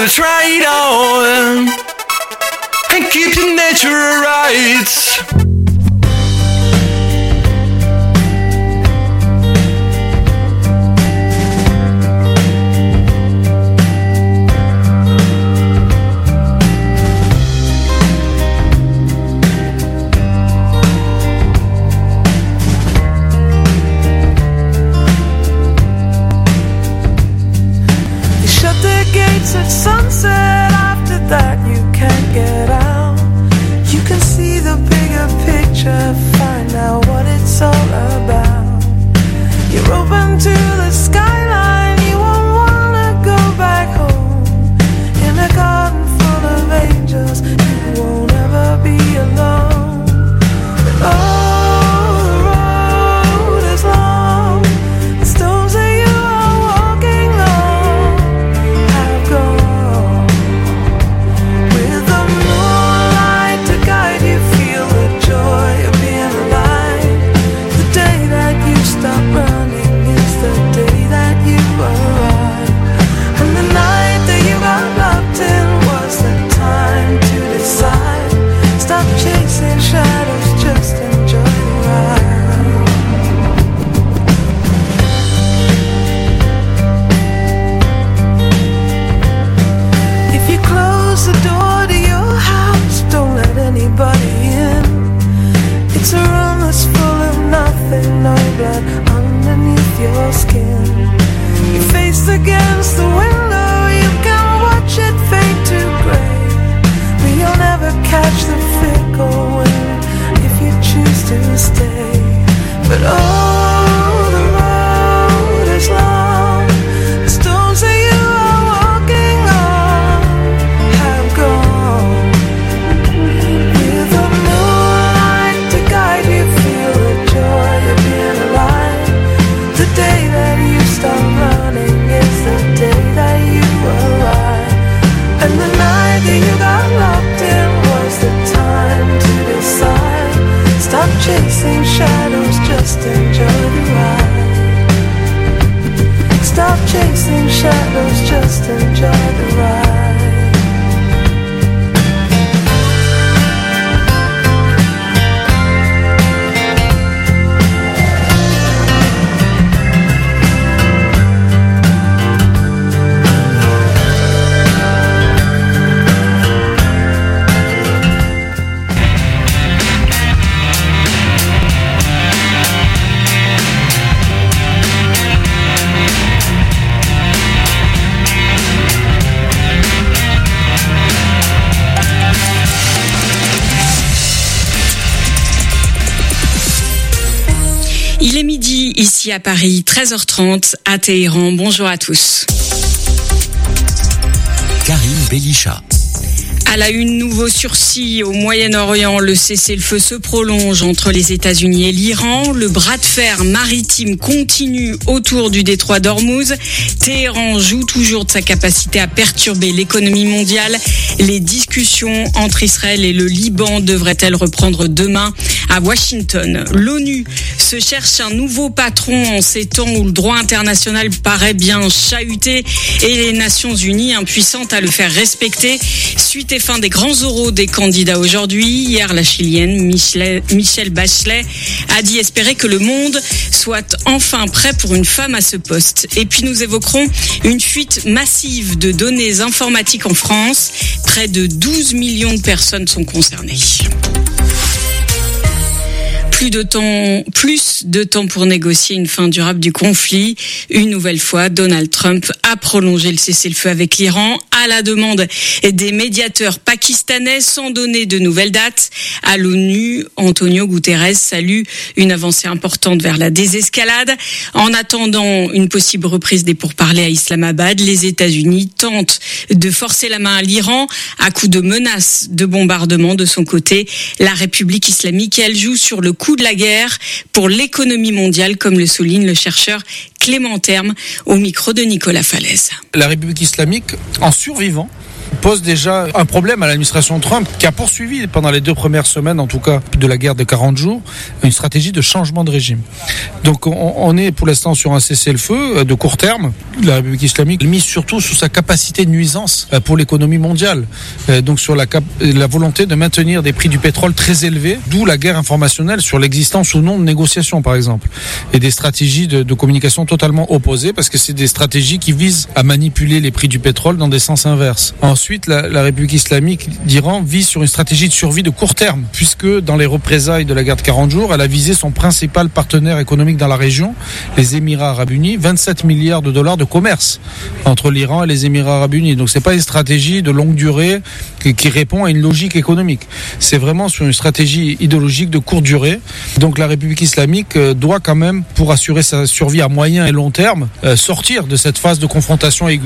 gotta try it on and keep the nature right. At sunset, after that you can't get out. You can see the bigger picture, find out what it's all about. You're open to the skyline, you won't wanna go back home. In a garden full of angels, you won't ever be alone. But oh, the road is long, the stones that you are walking on have gone. With the moonlight to guide you, feel the joy of being alive. The day that you stop running is the day that you arrive. And the night that you got locked in was the time to decide. Stop chasing shadows, just enjoy the ride. If you close the door to your house, don't let anybody in. It's a room that's full of nothing, no blood underneath your skin. You're faced against the window, you can watch it fade to grey. But you'll never catch the fickle wind if you choose to stay. But oh, the road is long, the stones that you are walking on have gone. With the moonlight to guide you, feel the joy of being alive. The day that you stop running is the day that you arrive. And the night that you got locked in was the time to decide. Stop chasing shadows, just enjoy the ride. Stop chasing shadows, just enjoy the ride. Il est midi ici à Paris, 13h30 à Téhéran. Bonjour à tous. Karim Belisha. À la une, nouveau sursis au Moyen-Orient. Le cessez-le-feu se prolonge entre les États-Unis et l'Iran. Le bras de fer maritime continue autour du détroit d'Ormuz. Téhéran joue toujours de sa capacité à perturber l'économie mondiale. Les discussions entre Israël et le Liban devraient-elles reprendre demain à Washington? L'ONU se cherche un nouveau patron en ces temps où le droit international paraît bien chahuté et les Nations Unies impuissantes à le faire respecter. Suite et fin des grands oraux des candidats aujourd'hui. Hier, la Chilienne Michelle Bachelet a dit espérer que le monde soit enfin prêt pour une femme à ce poste. Et puis nous évoquerons une fuite massive de données informatiques en France. Près de 12 millions de personnes sont concernées. Plus de temps pour négocier une fin durable du conflit. Une nouvelle fois, Donald Trump a prolongé le cessez-le-feu avec l'Iran à la demande des médiateurs pakistanais sans donner de nouvelles dates. À l'ONU, Antonio Guterres salue une avancée importante vers la désescalade. En attendant une possible reprise des pourparlers à Islamabad, les États-Unis tentent de forcer la main à l'Iran à coups de menaces de bombardement. De son côté, la République islamique, elle joue sur le coup de la guerre pour l'économie mondiale, comme le souligne le chercheur Clément Terme au micro de Nicolas Falaise. La République islamique, en survivant, pose déjà un problème à l'administration Trump, qui a poursuivi pendant les 2 premières semaines, en tout cas, de la guerre de 40 jours, une stratégie de changement de régime. Donc on est pour l'instant sur un cessez-le-feu de court terme. La République islamique mise surtout sur sa capacité de nuisance pour l'économie mondiale, donc sur la volonté de maintenir des prix du pétrole très élevés, d'où la guerre informationnelle sur l'existence ou non de négociations, par exemple, et des stratégies de communication totalement opposées, parce que c'est des stratégies qui visent à manipuler les prix du pétrole dans des sens inverses. Ensuite, la République islamique d'Iran vise sur une stratégie de survie de court terme, puisque dans les représailles de la guerre de 40 jours, elle a visé son principal partenaire économique dans la région, les Émirats arabes unis, 27 milliards de dollars de commerce entre l'Iran et les Émirats arabes unis. Donc c'est pas une stratégie de longue durée qui répond à une logique économique. C'est vraiment sur une stratégie idéologique de courte durée. Donc la République islamique doit quand même, pour assurer sa survie à moyen et long terme, sortir de cette phase de confrontation aiguë.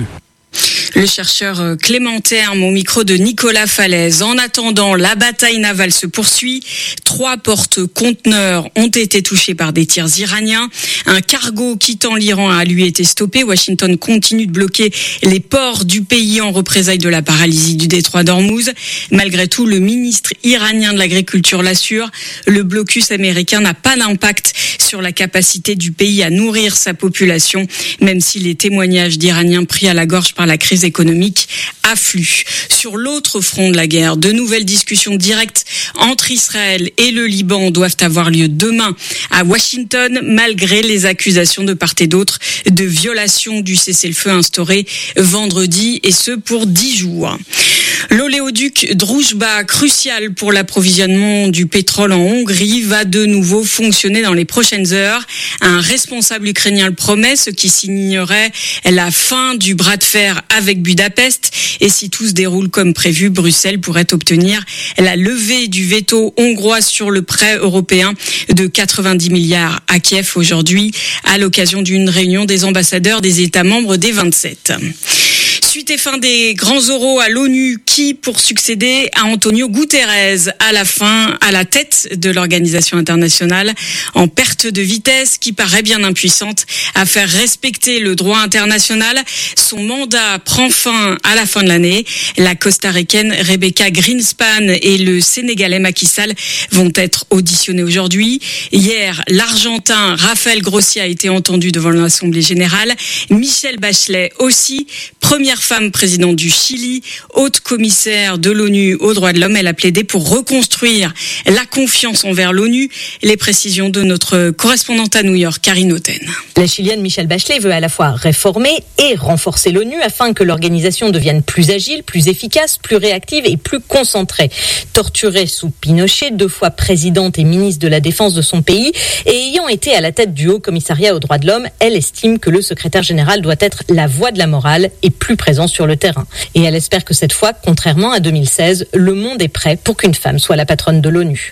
Le chercheur Clément Terme au micro de Nicolas Falaise. En attendant, la bataille navale se poursuit. 3 porte-conteneurs ont été touchés par des tirs iraniens. Un cargo quittant l'Iran a lui été stoppé. Washington continue de bloquer les ports du pays en représailles de la paralysie du détroit d'Ormuz. Malgré tout, le ministre iranien de l'Agriculture l'assure, le blocus américain n'a pas d'impact sur la capacité du pays à nourrir sa population, même si les témoignages d'Iraniens pris à la gorge par la crise économique affluent. Sur l'autre front de la guerre, de nouvelles discussions directes entre Israël et le Liban doivent avoir lieu demain à Washington, malgré les accusations de part et d'autre de violation du cessez-le-feu instauré vendredi, et ce pour 10 jours. L'oléoduc Druzhba, crucial pour l'approvisionnement du pétrole en Hongrie, va de nouveau fonctionner dans les prochaines heures. Un responsable ukrainien le promet, ce qui signerait la fin du bras de fer avec Budapest. Et si tout se déroule comme prévu, Bruxelles pourrait obtenir la levée du veto hongrois sur le prêt européen de 90 milliards à Kiev aujourd'hui, à l'occasion d'une réunion des ambassadeurs des États membres des 27. Suite et fin des grands oraux à l'ONU, qui pour succéder à Antonio Guterres à la tête de l'organisation internationale, en perte de vitesse, qui paraît bien impuissante à faire respecter le droit international. Son mandat prend fin à la fin de l'année. La costaricaine Rebecca Greenspan et le sénégalais Macky Sall vont être auditionnés aujourd'hui. Hier, l'argentin Rafael Grossi a été entendu devant l'Assemblée générale. Michelle Bachelet aussi, première femme présidente du Chili, haute commissaire de l'ONU aux droits de l'homme. Elle a plaidé pour reconstruire la confiance envers l'ONU. Les précisions de notre correspondante à New York, Karine Oten. La Chilienne Michelle Bachelet veut à la fois réformer et renforcer l'ONU afin que l'organisation devienne plus agile, plus efficace, plus réactive et plus concentrée. Torturée sous Pinochet, 2 fois présidente et ministre de la Défense de son pays, et ayant été à la tête du Haut Commissariat aux droits de l'homme, elle estime que le secrétaire général doit être la voix de la morale et plus présent sur le terrain. Et elle espère que cette fois, contrairement à 2016, le monde est prêt pour qu'une femme soit la patronne de l'ONU.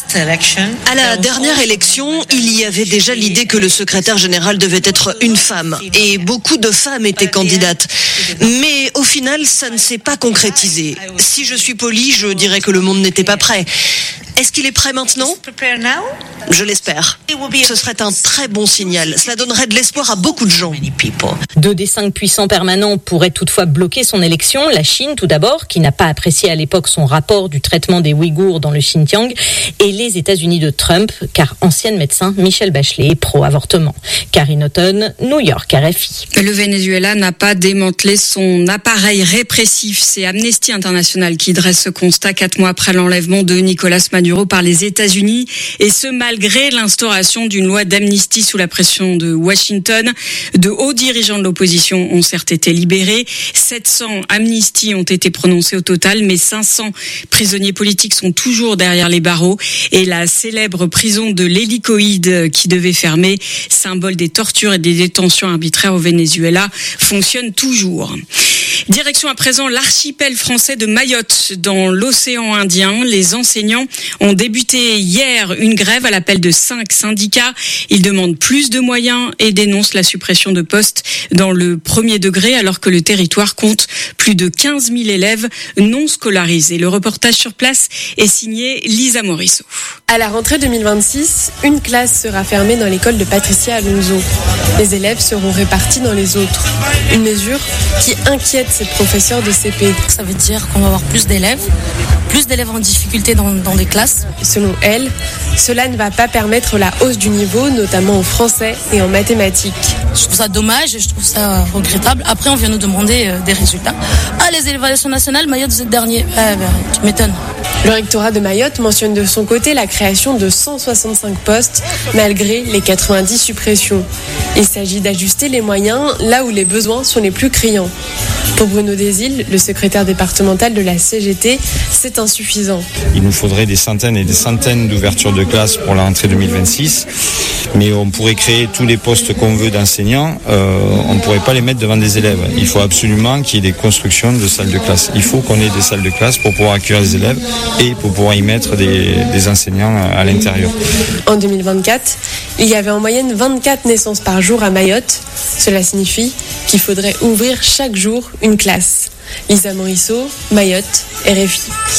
À la dernière élection, il y avait déjà l'idée que le secrétaire général devait être une femme. Et beaucoup de femmes étaient candidates. Mais au final, ça ne s'est pas concrétisé. Si je suis polie, je dirais que le monde n'était pas prêt. Est-ce qu'il est prêt maintenant ? Je l'espère. Ce serait un très bon signal. Cela donnerait de l'espoir à beaucoup de gens. 2 des 5 puissants permanents pourraient toutefois bloquer son élection. La Chine, tout d'abord, qui n'a pas apprécié à l'époque son rapport du traitement des Ouïghours dans le Xinjiang, et les États-Unis de Trump, car ancienne médecin, Michelle Bachelet est pro-avortement. Karine Oten, New York, RFI. Le Venezuela n'a pas démantelé son appareil répressif. C'est Amnesty International qui dresse ce constat 4 mois après l'enlèvement de Nicolas Maduro par les États-Unis, et ce malgré l'instauration d'une loi d'amnistie sous la pression de Washington. De hauts dirigeants de l'opposition ont certes été libérés. 700 amnisties ont été prononcées au total, mais 500 prisonniers politiques sont toujours derrière les barreaux, et la célèbre prison de l'hélicoïde qui devait fermer, symbole des tortures et des détentions arbitraires au Venezuela, fonctionne toujours. Direction à présent l'archipel français de Mayotte, dans l'océan Indien. Les enseignants ont débuté hier une grève à l'appel de 5 syndicats. Ils demandent plus de moyens et dénoncent la suppression de postes dans le premier degré, alors que le territoire compte plus de 15 000 élèves non scolarisés. Le reportage sur place est signé Lisa Morisseau. À la rentrée 2026, une classe sera fermée dans l'école de Patricia Alonso. Les élèves seront répartis dans les autres. Une mesure qui inquiète s'inquiète cette professeure de CP. Ça veut dire qu'on va avoir plus d'élèves en difficulté dans des classes. Selon elle, cela ne va pas permettre la hausse du niveau, notamment en français et en mathématiques. Je trouve ça dommage et je trouve ça regrettable. Après, on vient nous demander des résultats. Ah, les évaluations nationales, Mayotte, vous êtes dernier. Tu m'étonnes. Le rectorat de Mayotte mentionne de son côté la création de 165 postes, malgré les 90 suppressions. Il s'agit d'ajuster les moyens là où les besoins sont les plus criants. Pour Bruno Desilles, le secrétaire départemental de la CGT, c'est insuffisant. Il nous faudrait des centaines et des centaines d'ouvertures de classes pour la rentrée 2026, mais on pourrait créer tous les postes qu'on veut d'enseignants, on ne pourrait pas les mettre devant des élèves. Il faut absolument qu'il y ait des constructions de salles de classe. Il faut qu'on ait des salles de classe pour pouvoir accueillir les élèves et pour pouvoir y mettre des enseignants à l'intérieur. En 2024, il y avait en moyenne 24 naissances par jour à Mayotte. Cela signifie qu'il faudrait ouvrir chaque jour une classe. Lisa Morisseau, Mayotte, RFI.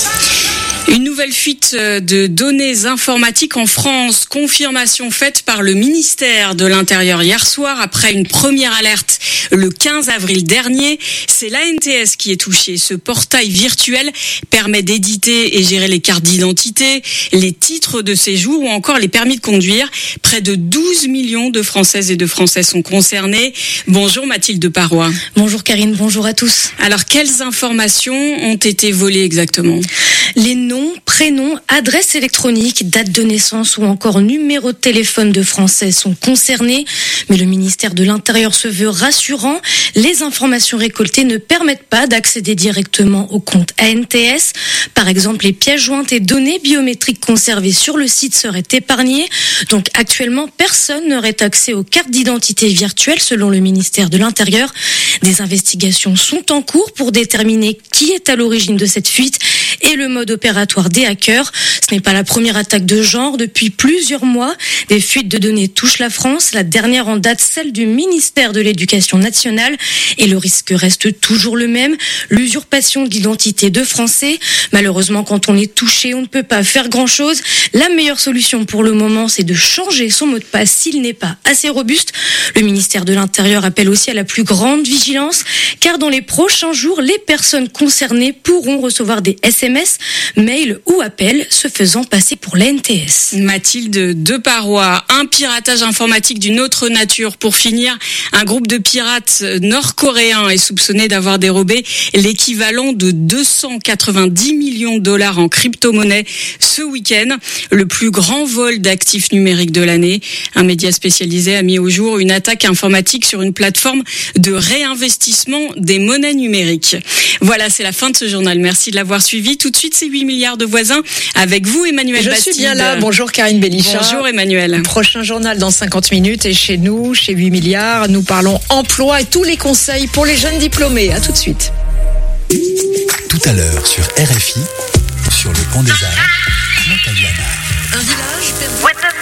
Une nouvelle fuite de données informatiques en France. Confirmation faite par le ministère de l'Intérieur hier soir après une première alerte le 15 avril dernier. C'est l'ANTS qui est touchée. Ce portail virtuel permet d'éditer et gérer les cartes d'identité, les titres de séjour ou encore les permis de conduire. Près de 12 millions de Françaises et de Français sont concernés. Bonjour Mathilde Parois. Bonjour Karine, bonjour à tous. Alors, quelles informations ont été volées exactement ? Les noms, prénoms, adresses électroniques, date de naissance ou encore numéro de téléphone de Français sont concernés. Mais le ministère de l'Intérieur se veut rassurant. Les informations récoltées ne permettent pas d'accéder directement au compte ANTS. Par exemple, les pièces jointes et données biométriques conservées sur le site seraient épargnées. Donc actuellement, personne n'aurait accès aux cartes d'identité virtuelles selon le ministère de l'Intérieur. Des investigations sont en cours pour déterminer qui est à l'origine de cette fuite et le mode opératoire des hackers. Ce n'est pas la première attaque de genre. Depuis plusieurs mois, des fuites de données touchent la France. La dernière en date, celle du ministère de l'Éducation nationale. Et le risque reste toujours le même, l'usurpation d'identité de Français. Malheureusement, quand on est touché, on ne peut pas faire grand-chose. La meilleure solution pour le moment, c'est de changer son mot de passe s'il n'est pas assez robuste. Le ministère de l'Intérieur appelle aussi à la plus grande vigilance, car dans les prochains jours, les personnes concernées pourront recevoir des SMS, mails ou appels se faisant passer pour l'ANTS. Mathilde Deparois, un piratage informatique d'une autre nature. Pour finir, un groupe de pirates nord-coréens est soupçonné d'avoir dérobé l'équivalent de 290 millions de dollars en crypto-monnaie ce week-end. Le plus grand vol d'actifs numériques de l'année. Un média spécialisé a mis au jour une attaque informatique sur une plateforme de réinvestissement des monnaies numériques. Voilà, c'est la fin de ce journal. Merci de l'avoir suivi. Tout de suite, c'est 8 milliards de voisins. Avec vous, Emmanuel Bastide. Je suis bien là. Bonjour Karine Bélichat. Bonjour Emmanuel. Prochain journal dans 50 minutes. Et chez nous, chez 8 milliards, nous parlons emploi et tous les conseils pour les jeunes diplômés. À tout de suite. Tout à l'heure sur RFI, sur le Pont des Arts, Montaliana. Un village perdu. With a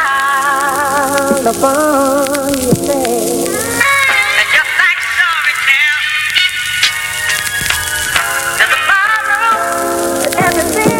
smile upon your face. And just like storytell, there's a motto in everything.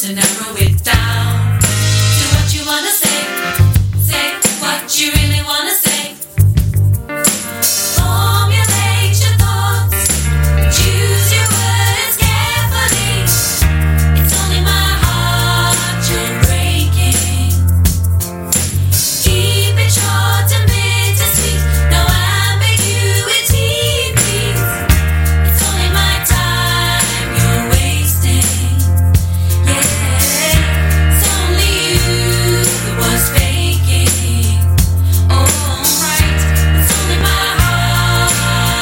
to narrow it down to what you wanna say. Say what you really wanna say. Formulate your thoughts. Choose your words carefully. It's only my heart you're breaking. Keep it short and bittersweet. No ambiguity, please. It's only my time you're wasting. Yeah, it's only you that was faking. Alright, it's only my heart.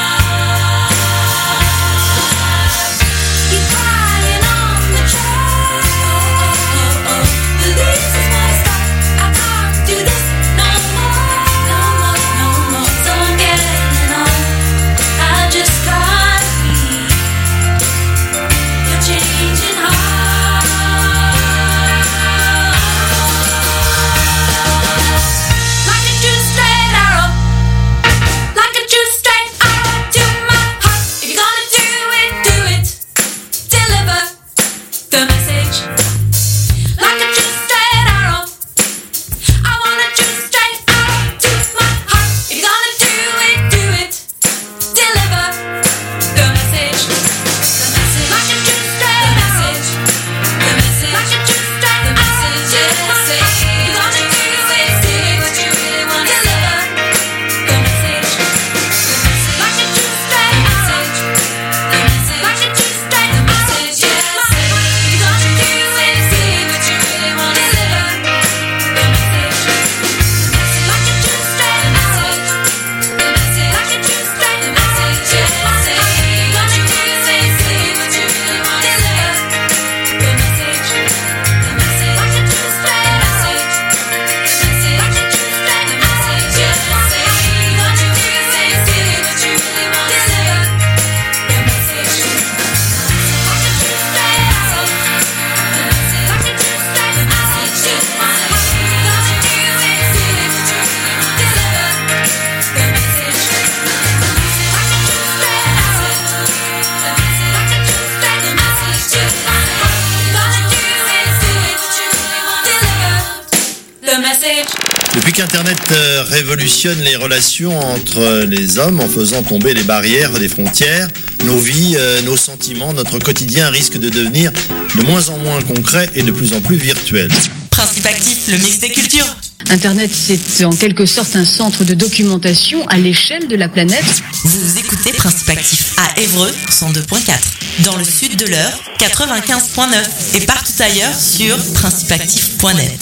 Keep crying on the track. But this is my stop. I can't do this no more. No more, no more. So I'm getting on. I just can't be. You're changing hearts. Like a true straight arrow. Like a true straight arrow to my heart. If you're gonna do it, deliver the message. Like a true straight arrow. I want a true straight arrow to my heart. If you're gonna do it, deliver the message. The message. Like a true straight message. The message. Like a true straight message. If you're gonna do it, what you really want to deliver the message. Like a true straight message. The message. Like a true straight message. If you're gonna do it, what you really want to deliver the message. Like a true straight message. The message. Like a true straight message. If you're gonna do it, what you really want to deliver the message. The message. Like a true straight message. The message. Like a true straight message. If you're gonna do it, what you really want to deliver the message. Like a true straight message. The message. Like a true straight message. If you're gonna do it, what you really want to deliver the message. Like a true straight message. The message. Like a true straight message. If you're gonna do it, what you really want to deliver the message. Depuis qu'Internet révolutionne les relations entre les hommes en faisant tomber les barrières des frontières, nos vies, nos sentiments, notre quotidien risque de devenir de moins en moins concret et de plus en plus virtuel. Principe actif, le mix des cultures. Internet, c'est en quelque sorte un centre de documentation à l'échelle de la planète. Vous écoutez Principe actif à Évreux 102.4, dans le sud de l'Eure 95.9 et partout ailleurs sur principeactif.net.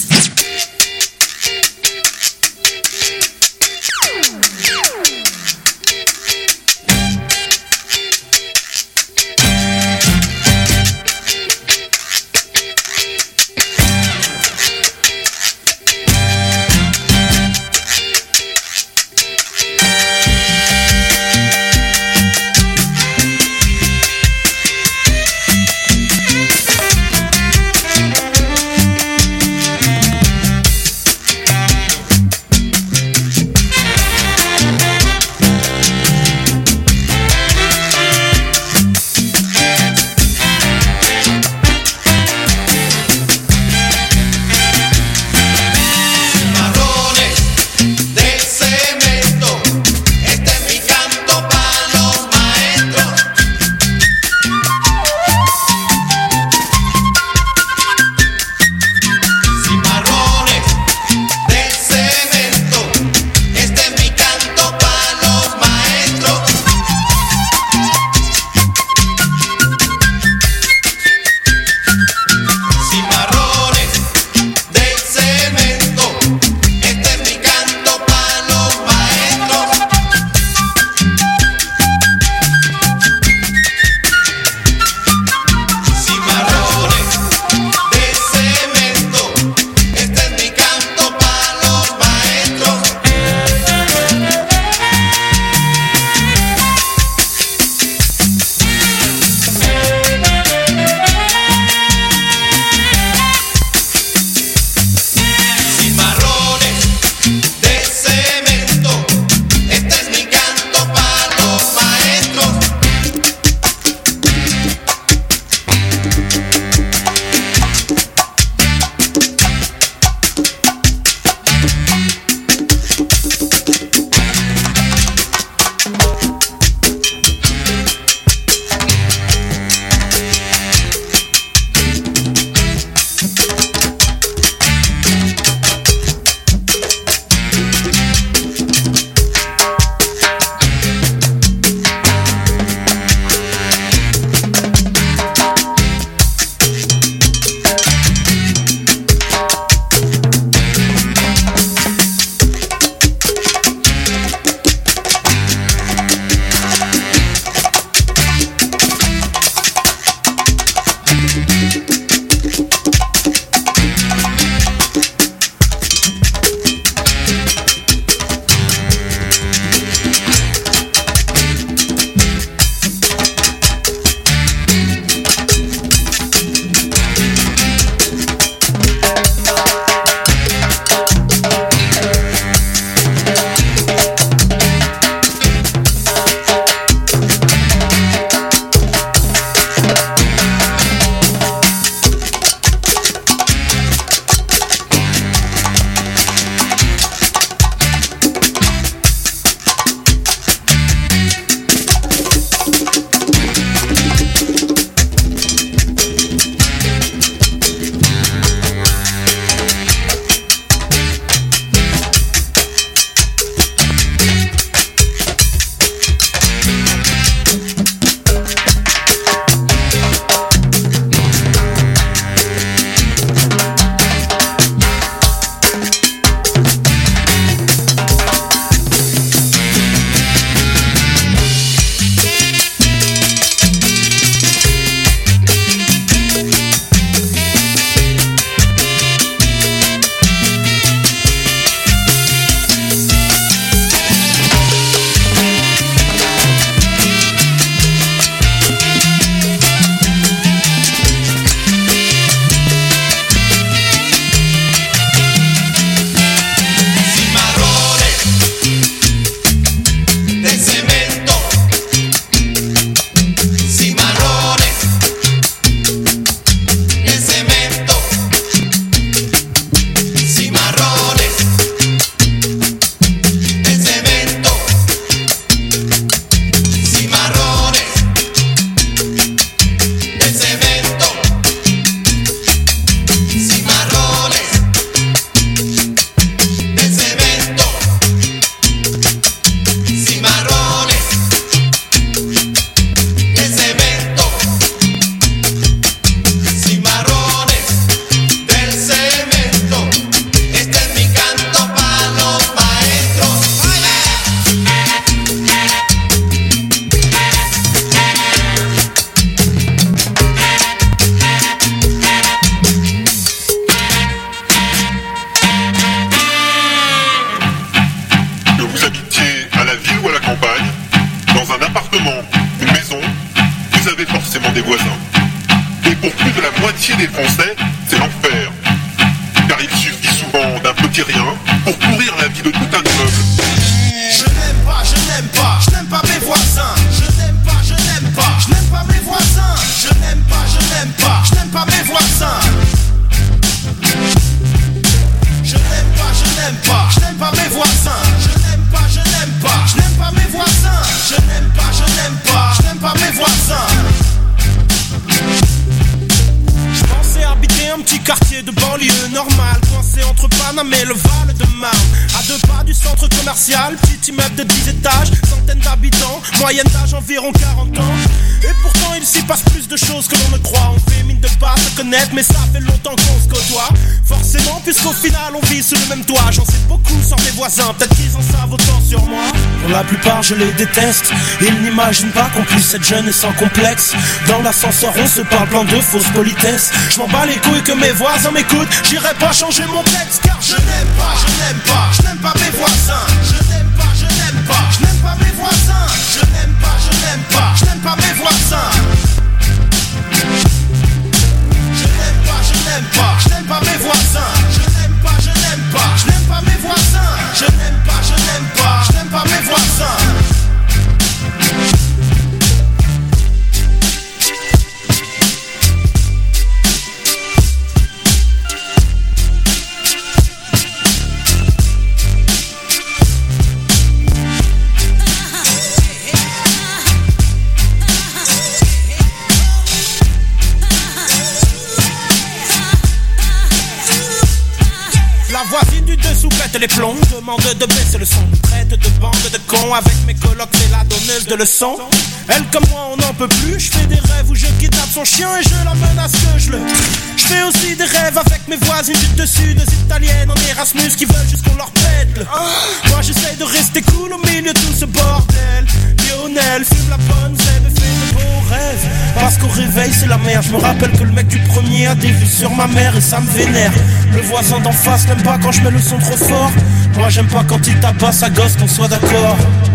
pour plus de la moitié des Français, c'est l'enfer. Car il suffit souvent d'un petit rien pour pourrir la vie de tout un immeuble. Je n'aime pas, je n'aime pas, je n'aime pas mes voisins. Je n'aime pas, je n'aime pas, je n'aime pas mes voisins. Je n'aime pas, je n'aime pas, je n'aime pas mes voisins. Je n'aime pas, je n'aime pas, je n'aime pas mes voisins. Je n'aime pas, je n'aime pas, je n'aime pas mes voisins. Je n'aime pas, je n'aime pas, je n'aime pas mes voisins. Je pensais habiter un petit quartier de banlieue normal, coincé entre Paname et le Val de Marne, à 2 pas du centre commercial, petit immeuble de 10 étages, centaines d'habitants, moyenne d'âge environ 40 ans. Et pourtant il s'y passe plus de choses que l'on ne croit. On fait mine de pas se connaître, mais ça fait longtemps qu'on se côtoie. Forcément, puisqu'au final on vit sous le même toit. J'en sais beaucoup sur mes voisins, peut-être qu'ils en savent autant sur moi. Pour la plupart je les déteste, ils n'imaginent pas qu'on puisse être jeune et sans complexe. Dans l'ascenseur on se parle plein de fausses politesses. Je m'en bats les couilles que mes voisins m'écoutent, j'irai pas changer mon texte. Car je n'aime pas, je n'aime pas, je n'aime pas mes voisins. Je n'aime pas, je n'aime pas, je n'aime pas mes voisins. Je n'aime pas, je n'aime pas, je n'aime pas mes voisins. Je n'aime pas, je n'aime pas, je n'aime pas mes voisins. Je n'aime pas, je n'aime pas, je n'aime pas mes voisins. Je n'aime pas, je n'aime pas, je n'aime pas mes voisins. La voisine du dessous pète les plombs, demande de baisser le son, traite de bande de cons. Avec mes colocs c'est la donneuse de leçons. Elle comme moi on n'en peut plus, je fais des rêves où je kidnappe son chien et je la menace que je le... Je fais aussi des rêves avec mes voisines du dessus, des italiennes en Erasmus qui veulent juste qu'on leur pète le... Moi j'essaie de rester cool au milieu de tout ce bordel. Lionel fume la bonne zèbre et fait de beaux rêves. Parce qu'au réveil c'est la merde, je me rappelle que le mec du premier a des vues sur ma mère et ça me vénère. Le voisin d'en face n'aime pas quand je mets le son trop fort. Moi j'aime pas quand il tabasse à gosse, qu'on soit d'accord.